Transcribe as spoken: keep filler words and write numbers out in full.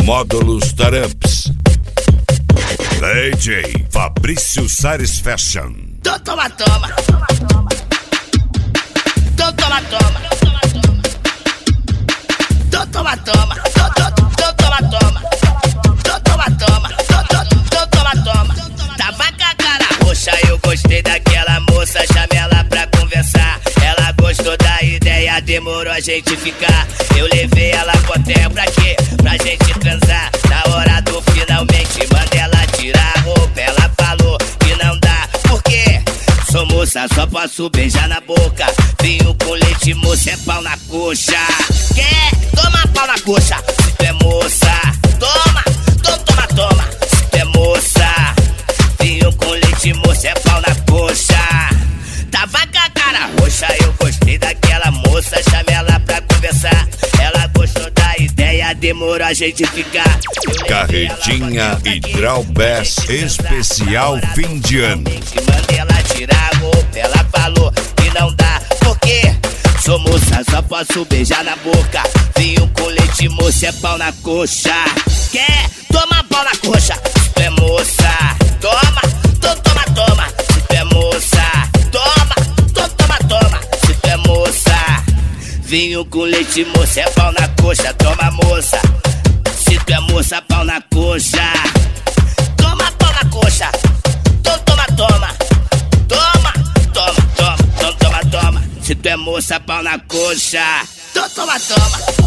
Módulos Taramps. D J Fabrício Sares Fashion. Toma, toma, toma. Toma, toma, toma. Toma, toma, toma. Toma, toma, toma. Toma, toma, toma. Toma, toma. Tava com a cara roxa, eu gostei daquela moça, chamei ela pra conversar. Ela gostou da ideia, demorou a gente ficar. Eu levei ela pro hotel pra quê? Pra gente transar. Na hora do finalmente, mandei ela tirar a roupa. Ela falou que não dá, por quê? Sou moça, só posso beijar na boca. Vinho com leite, moça, é pau na coxa. Quer? Toma pau na coxa. Se tu é moça, toma, toma, toma, toma. Se tu é moça, vinho com leite, moça, é pau na coxa. Tava com a cara roxa, eu gostei daquela moça, chamei ela pra conversar. Ela gostou da ideia, demorou a gente ficar. Carretinha Hidral Bass especial fim de ano. Mandei ela tirar a roupa, ela falou que não dá, por quê? Sou moça, só posso beijar na boca. Vinho com leite, moça, é pau na coxa. Quer? Toma pau na coxa. Se tu é moça, toma, to, toma, toma. Se tu é moça, toma, to, toma, toma. Se tu é moça, vinho com leite, moça, é pau na coxa. Toma, moça. Se tu é moça, pau na coxa. Toma pau na coxa. To, toma, toma. Toma, toma, toma, toma, toma, toma. Se tu é moça, pau na coxa. To, toma, toma.